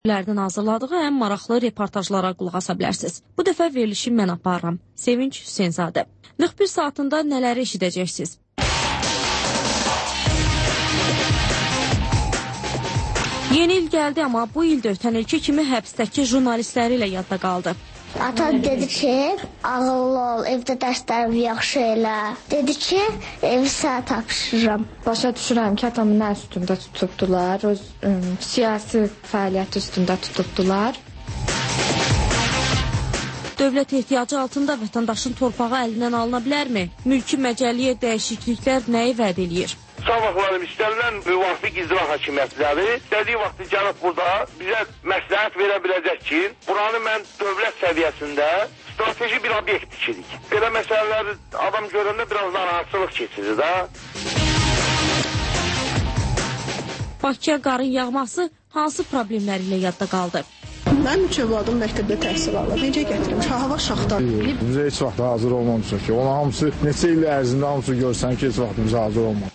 lərdən hazırladığı ən maraqlı reportajlara qulaq asa bilərsiniz. Bu dəfə verilişi mən aparıram. Sevinç Hüseynzadə. 41 saatında nələri eşidəcəksiniz? Yeni il gəldi, amma bu ildə ötən ilki kimi həbsdəki jurnalistləri ilə yadda qaldı. Atam dedi ki, ağıllı ol, evdə dərslərimi yaxşı elə. Dedi ki, evi sənə tapşırıram. Başa düşürəm ki, atamı nə üstündə tutubdular, öz siyasi fəaliyyət üstündə tutubdular. Dövlət ehtiyacı altında vətəndaşın torpağı əlindən alına bilərmi? Mülki məcəlliyə dəyişikliklər nəyi vəd eləyir? Sabahlarım istənilən müvafiq icra hakimiyyətləri istədiyi vaxtı gəlib burada bizə məsləhət verə biləcək ki, buranı mən dövlət səviyyəsində strateji bir obyekt tikirik. Belə məsələləri adam görəndə biraz narahatçılıq keçirir də. Bakıya qarın yağması hansı problemləri ilə yadda qaldı? Mən 3 övladım məktəbdə təhsil alır. Necə gətirim? Hava şaxdan. Bizə heç vaxt hazır olmamışıq ki. Ona hamısı neçə il ərzində hamısı görsən ki, heç vaxt bizə hazır olmamışıq.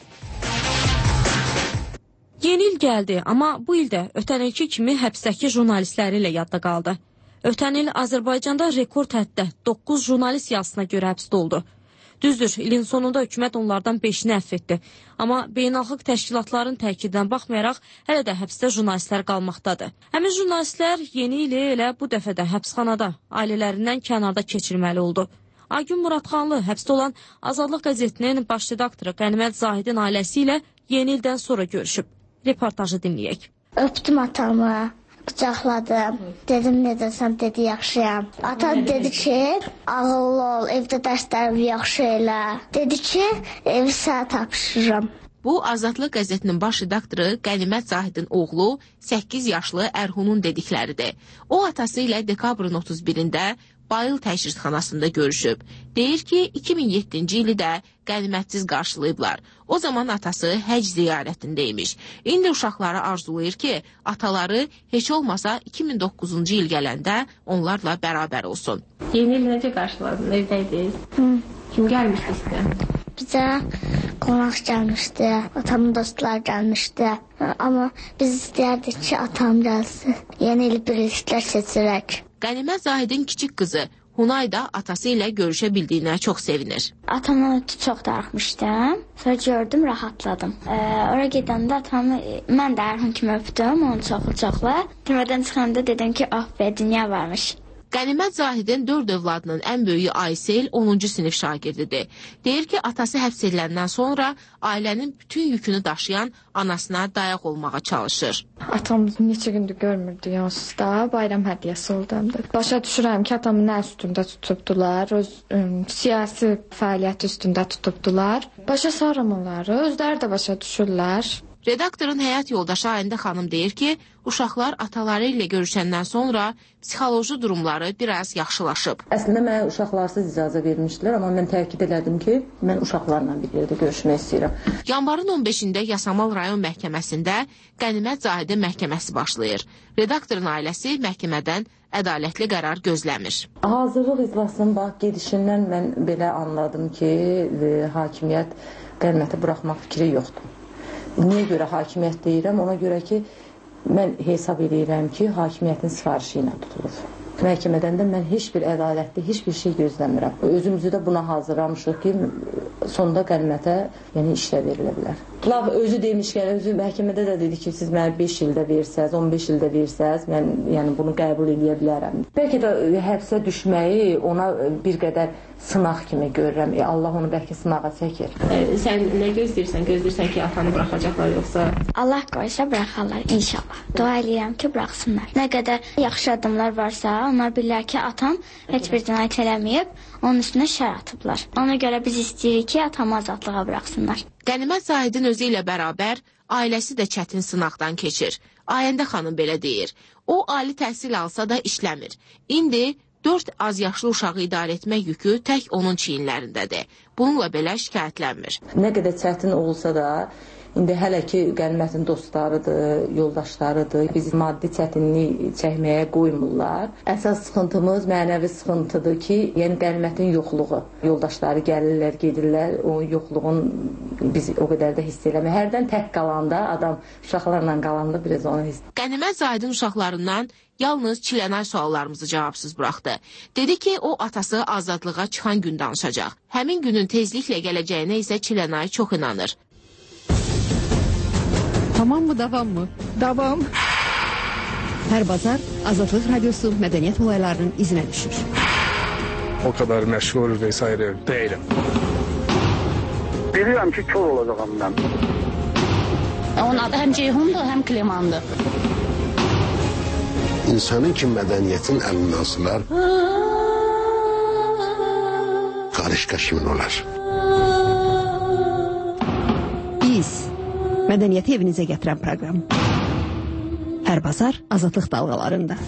Yeni il gəldi, amma bu ildə ötən ilki kimi həbsdəki jurnalistləri ilə yadda qaldı. Ötən il Azərbaycanda rekord həddə 9 jurnalist yazısına görə həbsdə oldu. Düzdür, ilin sonunda hökumət onlardan 5-ni əfv etdi. Amma beynəlxalq təşkilatların təkidinə baxmayaraq, hələ də həbsdə jurnalistlər qalmaqdadır. Həmin jurnalistlər yeni ili elə bu dəfə də həbsxanada, ailələrindən kənarda keçirməli oldu. Aygün Muradxanlı həbsdə olan Azadlıq qəzetinin baş redaktoru Qənimət Zahidin ailəsi ilə yeni ildən sonra görüşüb. Reportajı dinləyək. Öpdüm atamı, qucaqladım. Dedim, necəsən, dedi, yaxşıyam. Atam dedi ki, ağıllı ol, evdə dərslərimi yaxşı elə. Dedi ki, evi sənə tapşırıram. Bu, Azadlıq qəzetinin baş redaktoru Qənimət Zahidin oğlu 8 yaşlı Ərhunun dedikləridir. O, atası ilə dekabrın 31-də Bayıl təşrirxanasında görüşüb. Deyir ki, 2007-ci ili də qənimətsiz qarşılayıblar. O zaman atası həcc ziyarətindəymiş. İndi uşaqları arzulayır ki, ataları heç olmasa 2009-cu il gələndə onlarla bərabər olsun. Yeni il necə qarşıladın? Evdəydiniz? Kim gəlmişdi sizə? Bizə qonaq gəlmişdi, atamın dostları gəlmişdi. Amma biz istəyərdik ki, atam gəlsin. Yeni il birliklər seçirək. Qənimət Zahidin kiçik qızı Hunay da atası ilə görüşə bildiyinə çox sevinir. Atamı çox darıxmışdım. Sonra gördüm, rahatladım. Ora gedəndə atamı mən də Ərhun kimi öpdüm, onu çoxlu-çoxlu. Türmədən çıxanda dedim ki, ah be, dünya varmış. Qənimət Zahidin 4 övladının ən böyüyü Aysel 10-cu sinif şagirdidir. Deyir ki, atası həbs ediləndən sonra ailənin bütün yükünü daşıyan anasına dayaq olmağa çalışır. Atamızı neçə gündür görmürdü onsuz da, bayram hədiyyəsi oldu həm də. Başa düşürəm ki, atamı nə üstündə tutubdular, öz siyasi fəaliyyət üstündə tutubdular. Başa sarım onları, özləri də başa düşürlər. Redaktorun həyat yoldaşı Ayndə xanım deyir ki, uşaqlar ataları ilə görüşəndən sonra psixoloji durumları biraz yaxşılaşıb. Əslində mənə uşaqlarsız icazə vermişdilər, amma mən təkid elədim ki, mən uşaqlarla bir yerdə görüşmək istəyirəm. Yanvarın 15-də Yasamal rayon məhkəməsində Qənimət Zahidin məhkəməsi başlayır. Redaktorun ailəsi məhkəmədən ədalətli qərar gözləmir. Hazırlıq iclasının gedişindən mən belə anladım ki, hakimiyyət Qəniməti buraxmaq fikri yoxdur. Niyə görə hakimiyyət deyirəm? Ona görə ki, mən hesab edirəm ki, hakimiyyətin sifarişi ilə tutulur. Məhkəmədən də mən heç bir ədalətli, heç bir şey gözləmirəm. Özümüzü də buna hazırlamışıq ki, sonda Qənimətə işlə verilə bilər. Lav özü demişkən, özü məhkəmədə də dedi ki, siz mənə 5 ildə versəz, 15 ildə versəz, mən bunu qəbul edə bilərəm. Bəlkə də həbsə düşməyi ona bir qədər sınaq kimi görürəm. Allah onu bəlkə sınağa çəkir. Sən nə gözləyirsən? Gözləyirsən ki, atanı buraxacaqlar yoxsa? Allah qoysa buraxarlar inşallah. Dua edirəm ki, buraxsınlar. Nə qədər yaxşı adamlar varsa, onlar bilirlər ki, atam heç bir cinayət eləməyib, onun üstünə şər atıblar. Ona görə biz istəyirik ki, atamı azadlığa buraxsınlar. Qənimət Zahidin özü ilə bərabər ailəsi də çətin sınaqdan keçir. Ayəndə xanım belə deyir. O, ali təhsil alsa da işləmir. İndi 4 az yaşlı uşağı idarə etmək yükü tək onun çiyinlərindədir. Bununla belə şikayətlənmir. Nə qədər çətin olsa da, İndi hələ ki qənimətin dostlarıdır, yoldaşlarıdır. Biz maddi çətinlik çəkməyə qoymurlar. Əsas sıxıntımız mənəvi sıxıntıdır ki, yəni qənimətin yoxluğu. Yoldaşları gəlirlər, gedirlər, o yoxluğun biz o qədər də hiss eləmir. Hərdən tək qalanda, adam uşaqlarla qalanda biraz onu hiss. Qənimət Zahidin uşaqlarından yalnız Çilənay suallarımızı cavabsız buraxdı. Dedi ki, o atası azadlığa çıxan gün danışacaq. Həmin günün tezliklə gələcəyinə isə Çilənay çox inanır. Tamam mı, davam mı? Davam. Hər bazar Azadlıq Radiosu mədəniyyət olaylarının izinə düşür. O kadar məşğul vesaire değilim. Bilirəm ki, kör olacağam mən. Onun adı həm Ceyhundur, həm Klimandır. İnsanın ki mədəniyyətin əlindən asılar, qarışqa kimin olar? Biz mədəniyyəti evinizə gətirən proqram. Hər bazar Azadlıq dalğalarında.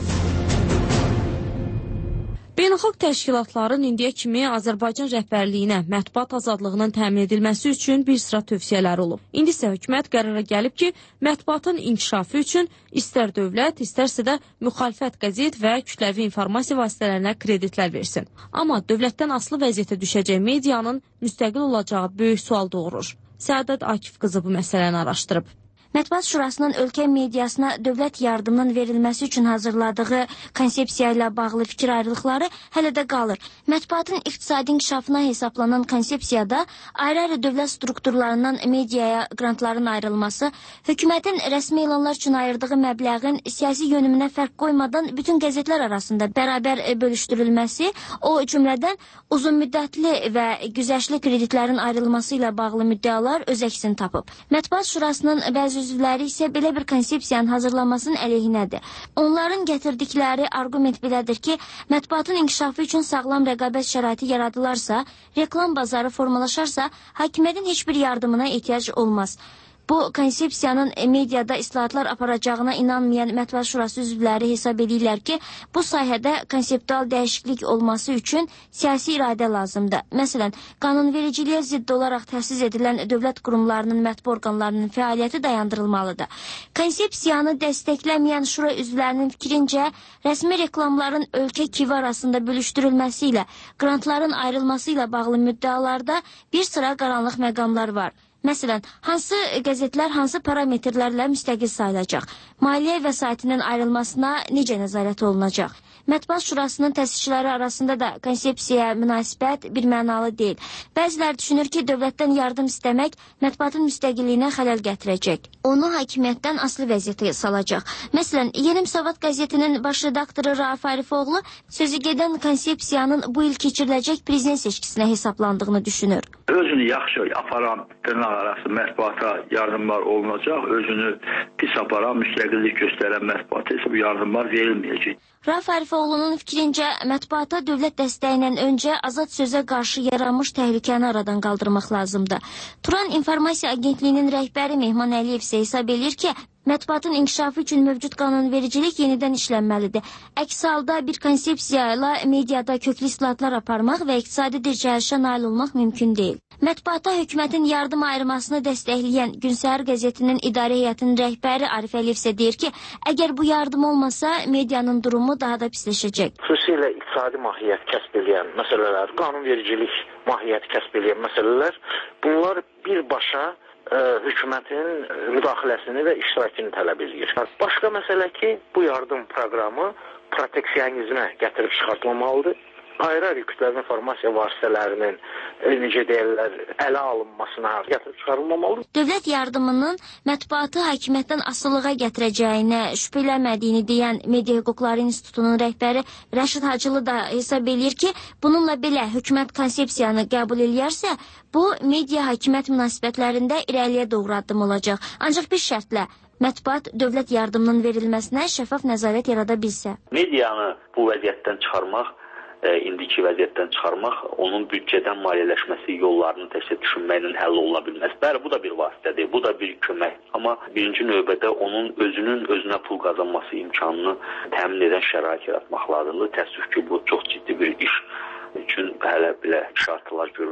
Beynəlxalq təşkilatların indiyə kimi Azərbaycan rəhbərliyinə mətbuat azadlığının təmin edilməsi üçün bir sıra tövsiyələri olub. İndi isə hökumət qərara gəlib ki, mətbuatın inkişafı üçün istər dövlət, istərsə də müxalifət qəzet və kütləvi informasiya vasitələrinə kreditlər versin. Amma dövlətdən asılı vəziyyətə düşəcək medianın müstəqil olacağı böyük sual doğurur. Səadət Akif qızı bu məsələni araşdırıb. Mətbuat Şurasının ölkə mediasına dövlət yardımının verilməsi üçün hazırladığı konsepsiya ilə bağlı fikir ayrılıqları hələ də qalır. Mətbuatın iqtisadi inkişafına hesaplanan konsepsiyada ayrı-ayrı dövlət strukturlarından mediaya qrantların ayrılması, hökumətin rəsmi elanlar üçün ayırdığı məbləğin siyasi yönümünə fərq qoymadan bütün qəzetlər arasında bərabər bölüşdürülməsi, o cümlədən uzunmüddətli və güzəştli kreditlərin ayrılması ilə bağlı müddəalar öz əksini tapıb. Mətbuat Şurasının bəzi üzvləri isə belə bir konsepsiyanın hazırlanmasının əleyhinədir. Onların gətirdikləri arqument belədir ki, mətbuatın inkişafı üçün sağlam rəqabət şəraiti yaradılarsa, reklam bazarı formalaşarsa, hakimiyyətin heç bir yardımına ehtiyac olmaz. Bu konsepsiyanın mediada islahatlar aparacağına inanmayan Mətbuat Şurası üzvləri hesab edirlər ki, bu sahədə konseptual dəyişiklik olması üçün siyasi iradə lazımdır. Məsələn, qanunvericiliyə zidd olaraq təsis edilən dövlət qurumlarının, mətbu orqanlarının fəaliyyəti dayandırılmalıdır. Konsepsiyanı dəstəkləməyən şura üzvlərinin fikrincə, rəsmi reklamların ölkə kivi arasında bölüşdürülməsi ilə, qrantların ayrılması ilə bağlı müddəalarda bir sıra qaranlıq məqamlar var. Məsələn, hansı qəzetlər hansı parametrlərlə müstəqil sayılacaq? Maliyyə vəsaitinin ayrılmasına necə nəzarət olunacaq? Mətbuat Şurasının təsisçiləri arasında da konsepsiyaya münasibət bir mənalı deyil. Bəzilər düşünür ki, dövlətdən yardım istəmək mətbuatın müstəqilliyinə xələl gətirəcək. Onu hakimiyyətdən asılı vəziyyətə salacaq. Məsələn, Yeni Müsavat qəzetinin baş redaktoru Rauf Arifoğlu sözü gedən konsepsiyanın bu il keçiriləcək prezident seçkisinə hesablandığını düşünür. Özünü yaxşı aparan dırnaq arası mətbuata yardımlar olunacaq, özünü pis aparan, müstəqillik göstərən mətbuata isə bu yardımlar verilməyəcək. Rauf Arifoğlu'nun fikrincə mətbuata dövlət dəstəyindən öncə azad sözə qarşı yaranmış təhlükəni aradan qaldırmaq lazımdır. Turan İnformasiya Agentliyinin rəhbəri Mehman Əliyev isə hesab edir ki, mətbuatın inkişafı üçün mövcud qanunvericilik yenidən işlənməlidir. Əks halda bir konsepsiya ilə mediada köklü islahatlar aparmaq və iqtisadi dirçəlişə nail olmaq mümkün deyil. Mətbuata hökumətin yardım ayırmasını dəstəkləyən Gün Səhər qəzetinin idarə heyətinin rəhbəri Arif Əliyev isə deyir ki, əgər bu yardım olmasa medianın durumu daha da pisləşəcək. Xüsusilə iqtisadi mahiyyət kəsb edən məsələlər, qanunvericilik mahiyyəti kəsb edən məsələlər, bunlar birbaşa hökumətin müdaxiləsini və iştirakını tələb edir. Başqa məsələ ki, bu yardım proqramı proteksionizmə gətirib çıxartılmalıdır. Ayrı-ayrı kütləvi informasiya vasitələrinin necə deyirlər, ələ alınmasına gətirib çıxarılmamalıdır. Dövlət yardımının mətbuatı hakimiyyətdən asılılığa gətirəcəyinə şübhələnmədiyini deyən Media Hüquqları İnstitutunun rəhbəri Rəşid Hacılı da hesab edir ki, bununla belə hökumət konsepsiyanı qəbul edərsə, bu media hakimiyyət münasibətlərində irəliyə doğru addım olacaq. Ancaq bir şərtlə, mətbuat dövlət yardımının verilməsinə şəffaf nəzarət yarada bilsə. Medianı bu vəziyyətdən çıxarmaq, indiki vəziyyətdən çıxarmaq, onun büdcədən maliyyələşməsi yollarını təkcə düşünməklə həll oluna bilməz. Bəli, bu da bir vasitədir, bu da bir kömək. Amma birinci növbədə onun özünün özünə pul qazanması imkanını təmin edən şərait yaratmaq lazımdır. Təəssüf ki, bu çox ciddi bir iş üçün hələ belə şartlar görünmür.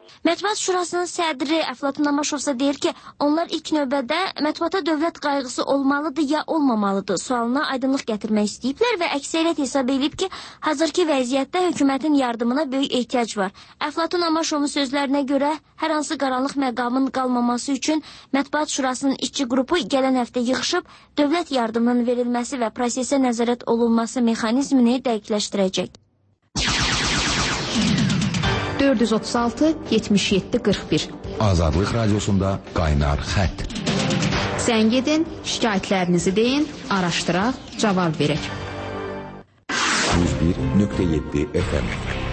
Mətbuat Şurasının sədri Əflatun Amaşovsa deyir ki, onlar ilk növbədə mətbuata dövlət qayğısı olmalıdır ya olmamalıdır sualına aydınlıq gətirmək istəyiblər və əksəriyyət hesab edib ki, hazırki vəziyyətdə hökumətin yardımına böyük ehtiyac var. Əflatun Amaşovun sözlərinə görə hər hansı qaranlıq məqamın qalmaması üçün Mətbuat Şurasının işçi qrupu gələn həftə yığışıb dövlət yardımının verilməsi və prosesə nəzarət olunması mexanizmini dəqiqləşdirəcək. 436-77-41 Azadlıq Radiosunda qaynar xətt. Zəng edin, şikayətlərinizi deyin, araşdıraq, cavab verək. 101.7 FM.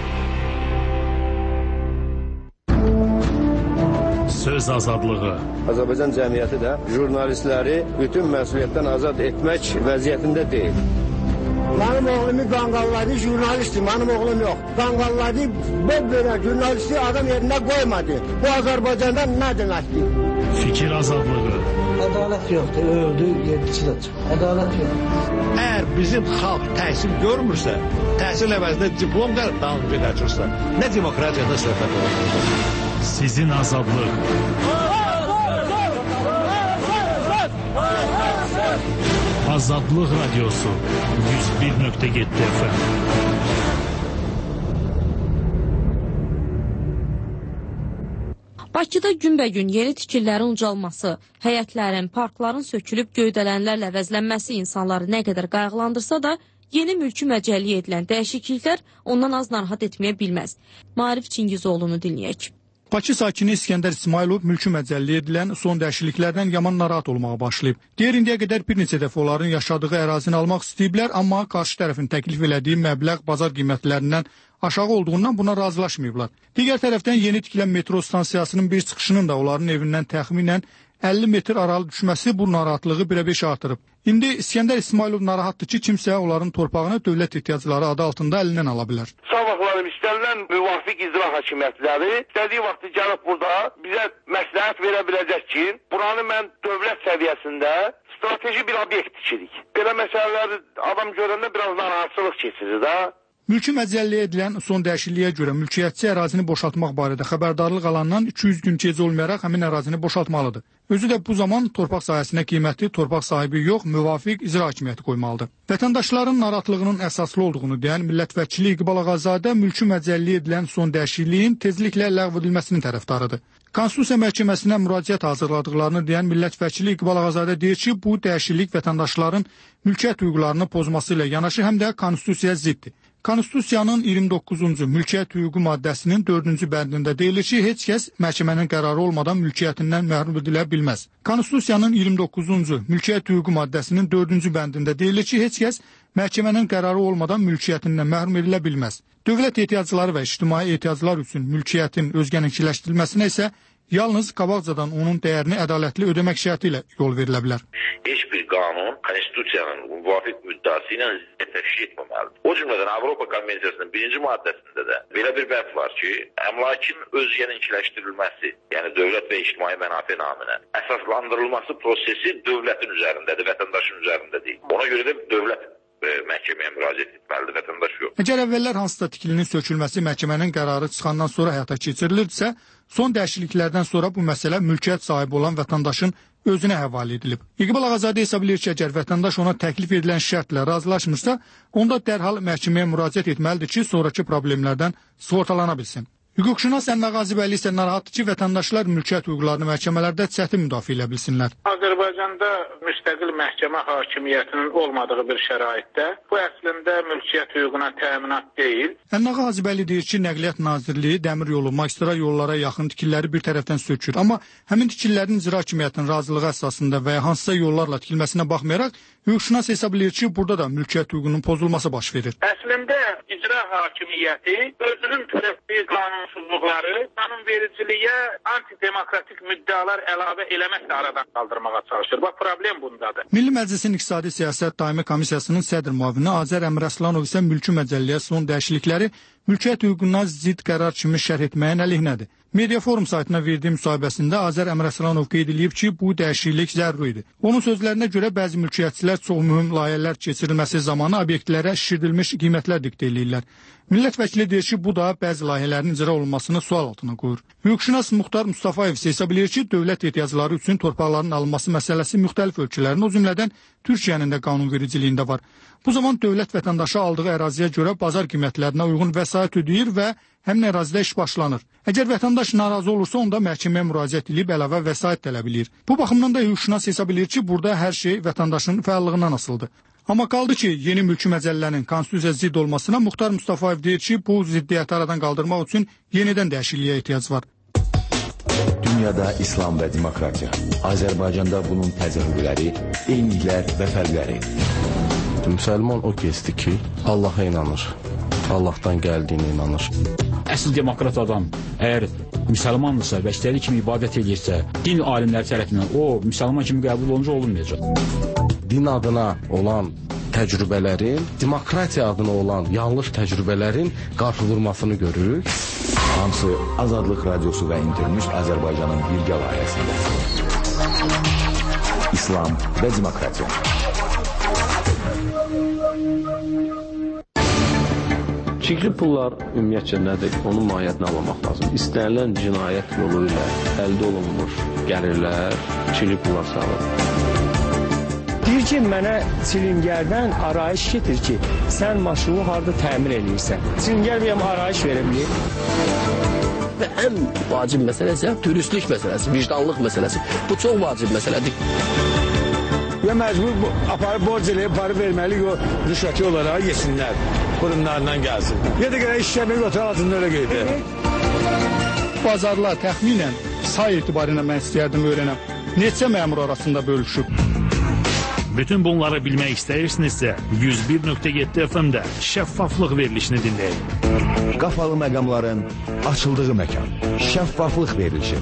Söz azadlığı. Azərbaycan cəmiyyəti də jurnalistləri bütün məsuliyyətdən azad etmək vəziyyətində deyil. Benim oğlumu qanqalladı, jurnalistdir, benim oğlum yok. Qanqalladı, böyle jurnalisti adam yerine koymadı. Bu Azerbaycan'da ne demektir? Fikir azadlığı. Adalet yoktu, öldü, yedisi de çıktı. Adalet yok. Eğer bizim xalq təhsil görmürsə, təhsil əvəzində diplom davam edəcəksə, nə demokratiyada söhbət olur? Sizin azadlıq. Azadlıq Radiosu 101.7 FM. Bakıda günbəgün yeni tikililərin ucalması, həyətlərin, parkların sökülüb göydələnlərlə əvəzlənməsi insanları nə qədər qayğılandırsa da, yeni mülki məcəlliyə edilən dəyişikliklər ondan az narahat etməyə bilməz. Maarif Çingizoğlu'nu dinləyək. Bakı sakini İskəndər İsmailov mülki məcəlliyə edilən son dəyişikliklərdən yaman narahat olmağa başlayıb. Deyir, indiyə qədər bir neçə dəfə onların yaşadığı ərazini almaq istəyiblər, amma qarşı tərəfin təklif elədiyi məbləğ bazar qiymətlərindən aşağı olduğundan buna razılaşmayıblar. Digər tərəfdən yeni tikilən metro stansiyasının bir çıxışının da onların evindən təxminən 50 metr aralı düşməsi bu narahatlığı birə beş artırıb. İndi İskəndər İsmailov narahatdır ki, kimsə onların torpağını dövlət ehtiyacları adı altında əlindən ala bilər. Sabahlarım istənilən müvafiq icra hakimiyyətləri istədiyi vaxtı gəlib burada bizə məsləhət verə biləcək ki, buranı mən dövlət səviyyəsində strateji bir obyekt tikirik. Belə məsələləri adam görəndə biraz narahatçılıq keçirir də. Mülki məcəlliyə edilən son dəyişikliyə görə mülkiyyətçi ərazini boşaltmaq barədə xəbərdarlıq alandan 200 gün gecə olmayaraq həmin ərazini boşaltmalıdır. Özü də bu zaman torpaq sahəsinə qiyməti torpaq sahibi yox, müvafiq icra hakimiyyəti qoymalıdır. Vətəndaşların narahatlığının əsaslı olduğunu deyən millət vəkili İqbal Ağazadə mülki məcəlliyə edilən son dəyişikliyin tezliklə ləğv edilməsinin tərəfdarıdır. Konstitusiya məhkəməsinə müraciət hazırladıqlarını deyən millət vəkili İqbal Ağazadə deyir ki, bu dəyişiklik vətəndaşların mülkiyyət hüquqlarını pozması ilə yanaşı həm də konstitusiyaya ziddir. Konstitusiyanın 29-cu mülkiyyət hüququ maddəsinin 4-cü bəndində deyilir ki, heç kəs məhkəmənin qərarı olmadan mülkiyyətindən məhrum edilə bilməz. Konstitusiyanın 29-cu mülkiyyət hüququ maddəsinin 4-cü bəndində deyilir ki, heç kəs məhkəmənin qərarı olmadan mülkiyyətindən məhrum edilə bilməz. Dövlət ehtiyacları və ictimai ehtiyaclar üçün mülkiyyətin özgənəkiləşdirilməsinə isə yalnız qabaqcadan onun dəyərini ədalətli ödəmək şərti ilə yol verilə bilər. Heç bir qanun konstitusiyanın müvafiq müddəası ilə təşkil etməməlidir. O cümlədən Avropa Konvensiyasının 1-ci maddəsində də belə bir bənd var ki, əmlakın özgənəkiləşdirilməsi, yəni dövlət və ictimai mənafe naminə əsaslandırılması prosesi dövlətin üzərindədir, vətəndaşın üzərində deyil. Ona görə də dövlət məhkəməyə müraciət etməlidir, vətəndaş yox. Əgər əvvəllər hansısa tikilinin sökülməsi məhkəmənin qərarı çıxandan sonra həyata keçirilirsə, son dəyişikliklərdən sonra bu məsələ mülkiyyət sahibi olan vətəndaşın özünə həvalə edilib. İqbal Ağazadə hesab edir ki, əgər vətəndaş ona təklif edilən şərtlə razılaşmırsa, onda dərhal məhkəməyə müraciət etməlidir ki, sonrakı problemlərdən sığortalana bilsin. Hüquqşünas Əmrə Qazibəyli isə narahatdır ki, vətəndaşlar mülkiyyət hüquqlarını məhkəmələrdə çətin müdafiə edə bilsinlər. Azərbaycanda müstəqil məhkəmə hakimiyyətinin olmadığı bir şəraitdə bu əslində mülkiyyət hüququna təminat deyil. Əmrə Qazibəyli deyir ki, Nəqliyyat Nazirliyi dəmir yolu, magistral yollara yaxın tikililəri bir tərəfdən sökür. Amma həmin tikililərin icra hakimiyyətinin razılığı əsasında və ya hansısa yollarla tikilməsinə baxmayaraq, hüquqşünas hesab edir ki, burada da mülkiyyət hüququnun pozulması baş verir. Əslində icra hakimiyyəti özünün törətdiyi qanunsuzluqları qanunvericiliyə antidemokratik müddəalar əlavə eləməklə aradan qaldırmağa çalışır. Bax, problem bundadır. Milli Məclisin İqtisadi Siyasət Daimi Komissiyasının sədr müavini Azər Əmrəslanov isə mülki məcəlliyə son dəyişiklikləri mülkiyyət hüququna zidd qərar kimi şərh etməyin əleyhinədir. Media Forum saytına verdiyi müsahibəsində Azər Əmrəslanov qeyd edib ki, bu dəyişiklik zəruridir. Onun sözlərinə görə bəzi mülkiyyətçilər çox mühüm layihələr keçirilməsi zamanı obyektlərə şişirdilmiş qiymətlər diktə eləyirlər. Millət vəkili deyir ki, bu da bəzi layihələrin icra olunmasını sual altına qoyur. Hüquqşünas Muxtar Mustafayev isə hesab edir ki, dövlət ehtiyacları üçün torpaqların alınması məsələsi müxtəlif ölkələrin, o cümlədən Türkiyənin də qanunvericiliyində var. Bu zaman dövlət vətəndaşı aldığı əraziyə görə bazar qiymətlərinə uyğun vəsait ödəyir və həmin ərazidə iş başlanır. Əgər vətəndaş narazı olursa, onda məhkəməyə müraciət edib əlavə vəsait tələb edir. Bu baxımdan da hüquqşünas hesab edir ki, burada hər şey vətəndaşın fəallığından asılıdır. Amma qaldı ki, yeni mülki məcəllənin konstitusiya zidd olmasına Muxtar Mustafayev deyir ki, bu ziddiyyəti aradan qaldırmaq üçün yenidən dəyişikliyə ehtiyac var. Dünyada İslam və demokratiya. Azərbaycanda bunun təcrübələri, eyniliklər və fərqləri. Müsəlman o kəsdir ki, Allaha inanır. Allahdan gəldiyinə inanır. Əsl demokrat adam əgər müsəlmandırsa və istədiyi kimi ibadət edirsə, din alimləri tərəfindən o müsəlman kimi qəbul olunca olunmayacaq. Din adına olan təcrübələrin, demokratiya adına olan yanlış təcrübələrin qarşıdurmasını görürük. Hamısı Azadlıq Radiosu və İnternews Azərbaycanın birgə layihəsində. İslam və demokratiya. Çirkli pullar ümumiyyətcə nədir? Onun mahiyyətini anlamaq lazım. İstənilən cinayət yolu ilə əldə olunmuş gəlirlər, çirkli pullar sağlar. Deyir ki, mənə çilingərdən arayış getir ki, sən maşını harada təmir edirsən. Çilingər bir arayış verə bilir. Və ən vacib məsələ isə dürüstlük məsələsi, vicdanlıq məsələsi. Bu çox vacib məsələdir. Ya məcbur aparıb borc eləyib, parı verməli, o rüşvəti olaraq yesinlər, qurumlarından gəlsin. Ya da qədər işləmək otur altında öyle qeydir. Bazarlar təxminən say etibarıyla mən istəyərdim öyrənəm. Neçə məmur arasında bölüşüb? Bütün bunları bilmək istəyirsinizsə, 101.7 FM-də şəffaflıq verilişini dinləyin. Qapalı məqamların açıldığı məkan. Şəffaflıq verilişi.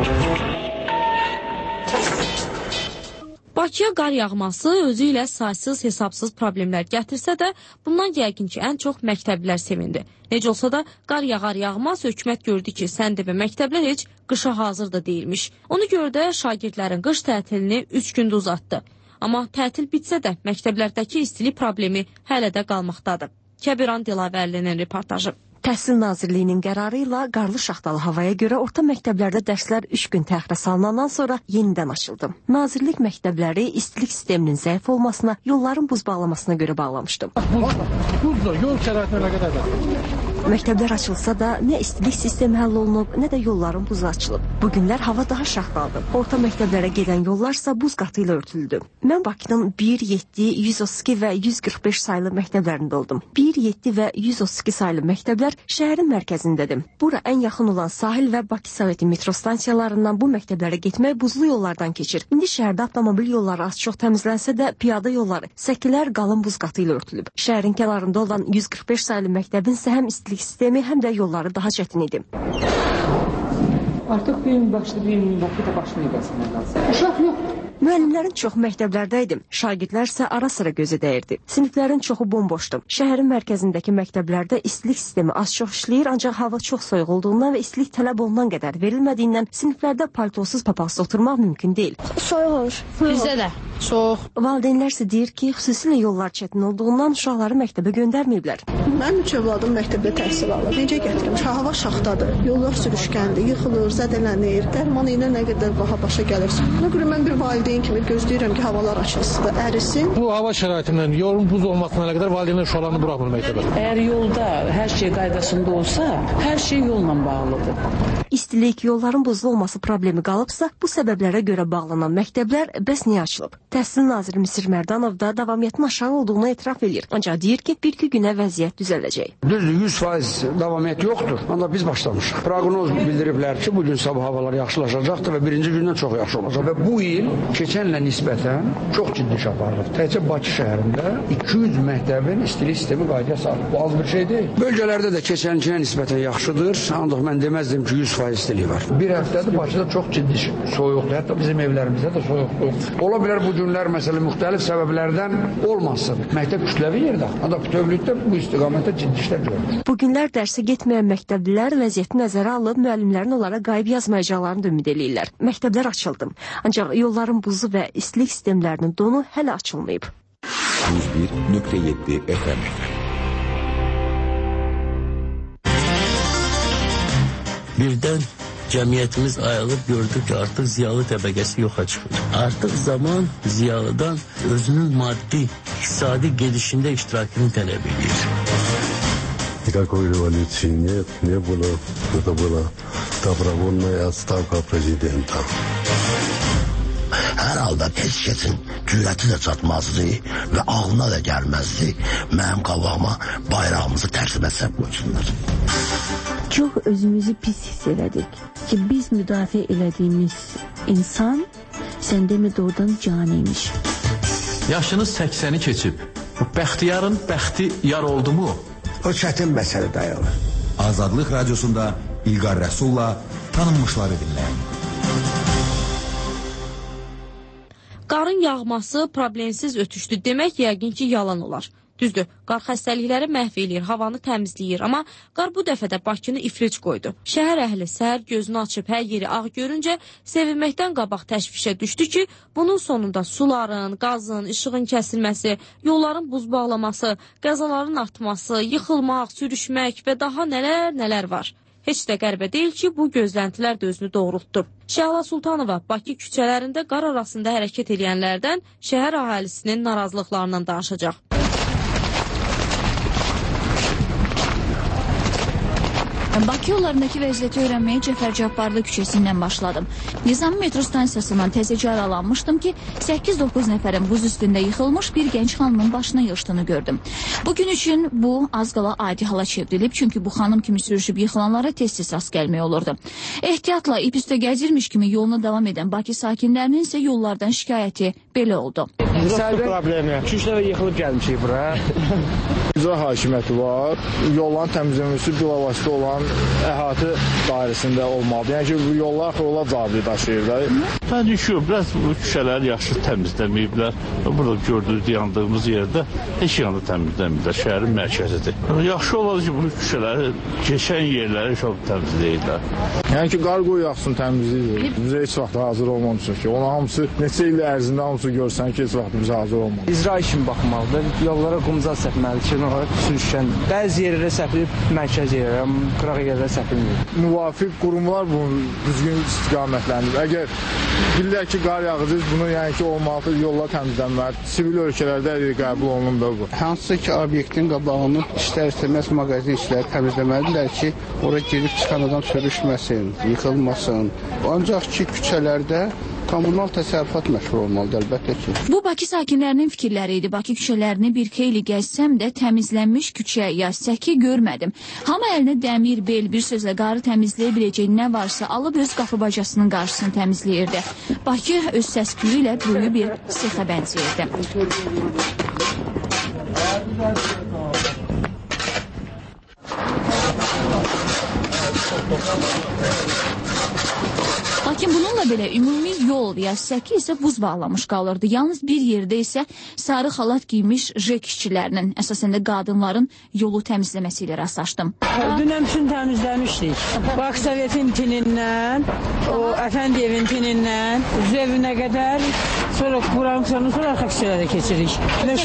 Bakıya qar yağması özü ilə saysız hesabsız problemlər gətirsə də, bundan yəqin ki, ən çox məktəblilər sevindi. Necə olsa da qar yağar-yağmaz hökumət gördü ki, səndə və məktəblər heç qışa hazır da deyilmiş. Onu gördü, şagirdlərin qış tətilini 3 gündə uzatdı. Amma tətil bitsə də məktəblərdəki istilik problemi hələ də qalmaqdadır. Kəbiran Dilavərlinin reportajı. Təhsil Nazirliyinin qərarı ilə qarlı şaxtalı havaya görə orta məktəblərdə dərslər 3 gün təxirə salınandan sonra yenidən açıldı. Nazirlik məktəbləri istilik sisteminin zəif olmasına, yolların buz bağlamasına görə bağlamışdı. Buzda yol şəraitini nə qədərdir? Məktəblər açılsa da nə istilik sistemi həll olunub, nə də yolların buzu açılıb. Bu günlər hava daha şaxtalıdır. Orta məktəblərə gedən yollarsa buz qatı ilə örtüldü. Mən Bakının 1, 7, 132 və 145 saylı məktəblərində oldum. 1, 7 və 132 saylı məktəblər şəhərin mərkəzindədir. Bura ən yaxın olan Sahil və Bakı Soveti metro stansiyalarından bu məktəblərə getmək buzlu yollardan keçir. İndi şəhərdə avtomobil yolları az çox təmizlənsə də piyada yolları, səkilər qalın buz qatı ilə örtülüb. Şəhərin kənarında olan 145 saylı məktəbin isə həm istilik sistemi, həm də yolları daha çətin idi. Artıq bir gün başlı, bir gün başını edəsindən qalsın. Uşaq yoxdur. Müəllimlərin çoxu məktəblərdə idi. Şagirdlər isə ara-sıra gözə dəyirdi. Siniflərin çoxu bomboşdu. Şəhərin mərkəzindəki məktəblərdə istilik sistemi az çox işləyir, ancaq hava çox soyuq olduğundan və istilik tələb olunan qədər verilmədiyindən siniflərdə paltosuz papaqsız oturmaq mümkün deyil. Soyuq olur. Bizdə də. Çox. Valideynlər isə deyir ki, xüsusilə yollar çətin olduğundan uşaqları məktəbə göndərməyiblər. Mənim üç övladım məktəbdə təhsil alır. Necə gətirim? Hava şaxtadır. Yollar sürüşkəndir, yıxılır, zədələnir. Dərman ilə nə qədər başa gəlirsən. Buna görə mən bir valideyn kimi gözləyirəm ki, havalar açılsın da ərisin. Bu hava şəraitindən yolun buz olmasına qədər valideynlər uşaqlarını buraxmır məktəbə. Əgər yolda hər şey qaydasında olsa, hər şey yolla bağlıdır. İstilik, yolların buzlu olması problemi qalıbsa, bu səbəblərə görə bağlanan məktəblər bəs niyə açılıb? Təhsil naziri Misir Mərdanov da davamiyyətin aşağı olduğunu etiraf edir. Ancaq deyir ki, 1-2 günə vəziyyət düzələcək. Düzdür, 100% davamiyyət yoxdur. Ancaq biz başlamışıq. Proqnoz bildiriblər ki, bugün sabah havalar yaxşılaşacaqdır və birinci gündən çox yaxşı olacaq. Və bu il keçənlə nisbətən çox ciddi iş aparılır. Təkcə Bakı şəhərində 200 məktəbin istilik sistemi qaydaya salınıb. Bu az bir şey deyil. Bölgələrdə də keçənkinə nisbətən yaxşıdır. Ancaq mən deməzdim ki, 100% istiliyi var. Bir həftədir Bakıda çox ciddi soyuqdur. Hətta bizim evlərimizdə də soyuqdur. Ola bilər bu günlər məsələ müxtəlif səbəblərdən olmasın. Məktəb kütləvi yerdə. Ancaq bütövlükdə bu istiqamətdə ciddi işlər görülür. Bu günlər dərsə getməyən məktəblilər vəziyyəti nəzərə alıb müəllimlərin onlara qayıb yazmayacaqlarını da ümid eləyirlər. Məktəblər açıldı. Ancaq yolların buzu və istilik sistemlərinin donu hələ açılmayıb. 101.7 FM Birdən cəmiyyətimiz ayılıb gördük ki, artıq ziyalı təbəqəsi yoxa çıxır. Artıq zaman ziyalıdan özünün maddi, iqtisadi gedişində iştirakını tələb edir. Никакой революции нет, не было. Это была добровольная отставка президента. Hər halda heç kəsin cürəti də çatmazdı və ağlına da gəlməzdi. Mənim qabağıma bayrağımızı tərsib etsək qoysunlar. Çox özümüzü pis hiss elədik ki, biz müdafiə elədiyimiz insan sən demə doğrudan caniymiş. Yaşınız 80'i keçib. Bu bəxtiyarın bəxti yar oldu mu? O çətin məsələ dayanır. Azadlıq Radiosunda İlqar Rəsulla tanınmışları dinləyin. Qarın yağması problemsiz ötüşdü demək yəqin ki, yalan olar. Düzdür, qar xəstəlikləri məhv eləyir, havanı təmizləyir, amma qar bu dəfə də Bakını iflic qoydu. Şəhər əhli səhər gözünü açıb hər yeri ağ görüncə sevinməkdən qabaq təşvişə düşdü ki, bunun sonunda suların, qazın, işığın kəsilməsi, yolların buz bağlaması, qəzaların artması, yıxılmaq, sürüşmək və daha nələr var. Heç də qəribə deyil ki, bu gözləntilər də özünü doğrultdu. Şəhla Sultanova Bakı küçələrində qar arasında hərəkət edənlərdən şəhər əhalisinin narazılıqlarından danışacaq. Bakı yollarındakı vəziyyəti öyrənməyə Cəfər Cabbarlı küçəsindən başladım. Nizami metro stansiyasından təzəcə aralanmışdım ki, 8-9 nəfərin buz üstündə yıxılmış bir gənc xanımın başına yığışdığını gördüm. Bugün üçün bu az qala adi hala çevrilib, çünki bu xanım kimi sürüşüb yıxılanlara tez-tez rast gəlmək olurdu. Ehtiyatla ip üstə gəzirmiş kimi yoluna davam edən Bakı sakinlərinin isə yollardan şikayəti belə oldu. Sərbəst problemi. 2-3 dəfə yıxılıb gəlmişik bura. İcra hakimiyyəti var. Yolların təmizlənməsi bilavasitə olan əhatə dairəsində olmalıdır. Yəni ki, bu yollar xeyla cavabı daşıyır da. Bence şu, biraz bu küçələri yaxşı təmizləməyiblər. Burada gördüyünüz yandığımız yerdə heç yanda təmizləməyiblər. Şəhərin mərkəzidir. Yaxşı olar ki, bu küçələri, keçən yerləri çox təmizləyirlər. Yəni ki, qar qoy yaxsın təmizləyir. Bizə heç vaxt hazır olmamışıq ki, ona hamısı neçə il ərzində hamısı görsən ki, heç vaxt bizə hazır olmamışıq. İcra işin baxmalıdır. Yollara qumcal səpməlidir ki, sürüşkən. Bəzi yerlərə səpilib, mərkəz yerlərə, qıraq yerlərə səpilmir. Müvafiq qurumlar bunu düzgün istiqamətləndir. Əgər bilirlər ki, qar yağacaq, bunu yəni ki, olmalıdır, yollar təmizlənməlidir. Sivil ölkələrdə qəbul olunur bu. Hansısa ki, obyektin qabağını istər-istəməz mağazin işləri təmizləməlidirlər ki, ora girib çıxan adam sürüşməsin, yıxılmasın. Ancaq ki, küçələrdə kommunal təsərrüfat məşğul olmalıdır, əlbəttə ki. Bu, Bakı sakinlərinin fikirləri idi. Bakı küçələrini bir xeyli gəzsəm də təmizlənmiş küçə ya səki görmədim. Hamı əlinə dəmir, bel, bir sözlə qarı təmizləyə biləcək nə varsa alıb öz qapı bacasının qarşısını təmizləyirdi. Bakı öz səs-küyü ilə böyük bir sexə bənzəyirdi. Lakin bununla belə ümumi yol ya səki isə buz bağlamış qalırdı. Yalnız bir yerdə isə sarı xalat giymiş jek işçilərinin, əsasən də qadınların yolu təmizləməsi ilə rastlaşdım. Dünən bütün təmizləmişdik. Bakı Sovetin tinindən, o Əfəndiyevin tinindən, Zəvinə qədər, sonra buranın sonra arxa küçələrə keçirik.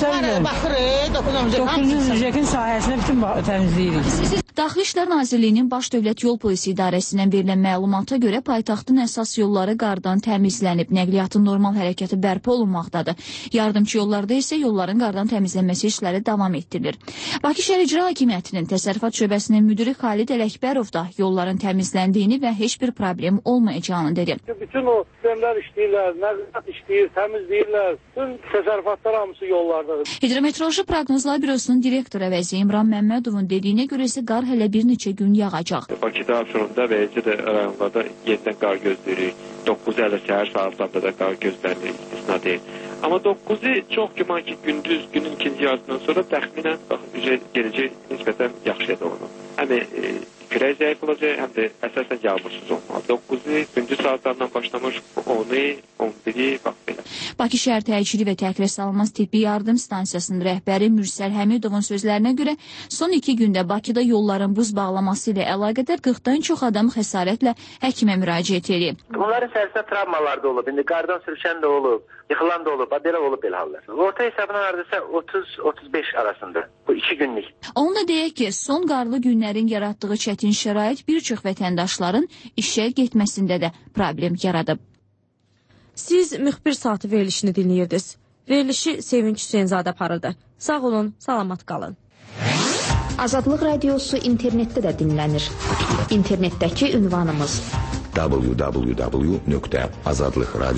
9-cu jekin sahəsində bütün təmizləyirik. Daxili İşlər Nazirliyinin Baş Dövlət Yol Polisi İdarəsindən verilən məlumata görə paytaxtın əsas yolları qardan təmizlənib, nəqliyyatın normal hərəkəti bərpa olunmaqdadır. Yardımçı yollarda isə yolların qardan təmizlənməsi işləri davam etdirilir. Bakı Şəhər İcra Hakimiyyətinin Təsərrüfat Şöbəsinin müdiri Xalid Ələkbərov da yolların təmizləndiyini və heç bir problem olmayacağını dedi. Bütün o sistemlər işləyirlər, nəqliyyat işləyir, təmizləyirlər. Bütün təsərrüfatlar hamısı yollardadır. Hidrometeoroloji Proqnozlar Bürosunun direktoru əvəzi İmran Məmmədovun dediyinə görə isə qar hələ bir neçə gün yağacaq. Bakıda, Abşeronda və Əcədə rayonlarda yenidən qar gözləyirik. 9-50 səhər saatlarında da qar gözlənilir, istisna deyil. Amma 9-u çox güman ki, gündüz günün ikinci yarısından sonra təxminən gələcək nisbətən yaxşıya doğru. Həm külək zəif olacaq, həm də əsasən yağmursuz olmalı. 9-u gündüz saatlarından başlamış 10-u, 11-i, bax belə. Bakı Şəhər Təcili və Təxirə Salınmaz Tibbi Yardım Stansiyasının rəhbəri Mürsəl Həmidovun sözlərinə görə son 2 gündə Bakıda yolların buz bağlaması ilə əlaqədar 40-dan çox adam xəsarətlə həkimə müraciət edib. Bunların içərisində travmalar da olub, indi qardan sürüşən də olub, yıxılan da olub, belə olub belə hallar. Orta hesabına hardasa 30-35 arasında bu Bu 2 günlük. Onu da deyək ki, son qarlı günlərin yaratdığı çətin şərait bir çox vətəndaşların işə getməsində də problem yaradıb. Siz müxbir saatı verilişini dinləyirdiniz. Verilişi Sevinç Hüseynzadə aparırdı. Sağ olun, salamat qalın. Azadlıq Radiosu internetdə də dinlənir. İnternetdəki ünvanımız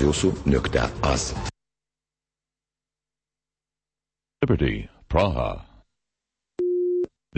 www.azadlıqradiosu.az Liberty, Praha.